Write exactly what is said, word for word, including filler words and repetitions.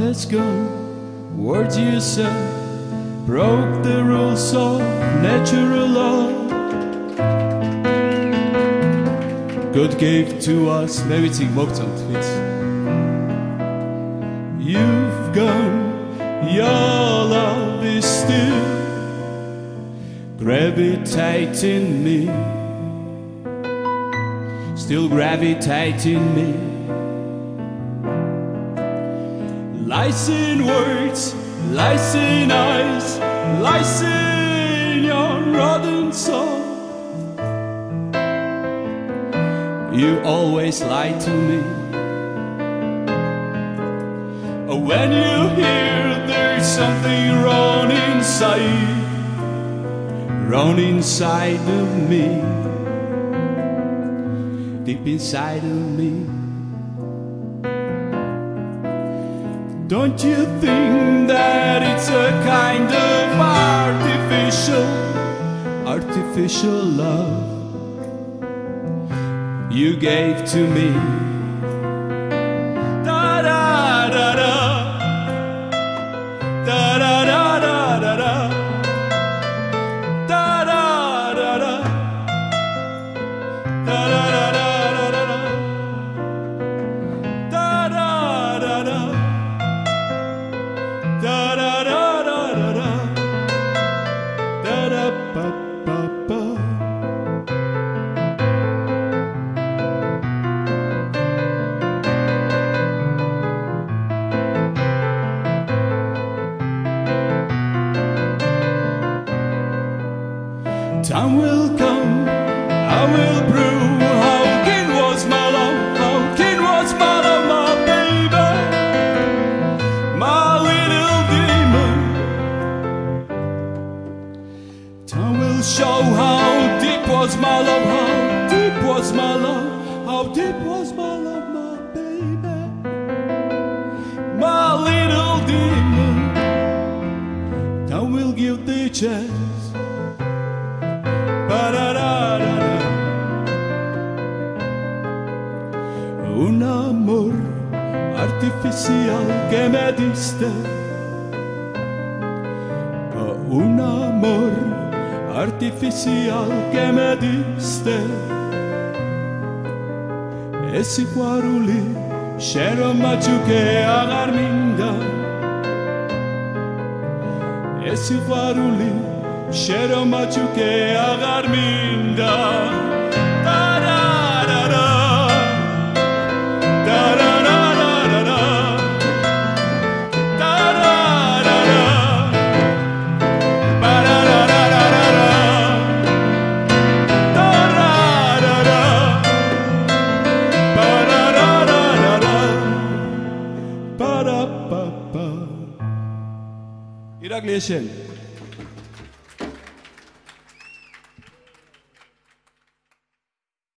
has gone. Words you said broke the rules of natural law. God gave to us. Maybe it's Motown, please. You've gone. Your love is still gravitating me, still gravitating me. Lies in words, lies in eyes, lies in your rotten soul. You always lie to me. When you hear there's something wrong inside, wrong inside of me, deep inside of me. Don't you think that it's a kind of artificial, artificial love you gave to me? Da da da da, da da da da da da, da da da da, da da da da da, da da da da, da da da da da, da da pa pa pa. Time will come, I will prove how keen was my love, how keen was my love, my baby, my little demon. Time will show how deep was my love, how deep was my love, how deep was my love, my baby, my little demon. Time will give the chance. Un amor artificial que me diste, un amor artificial que me diste. Esi guaruli shero machuque agarminda, esi guaruli shero machuque agarminda. Iraklishin.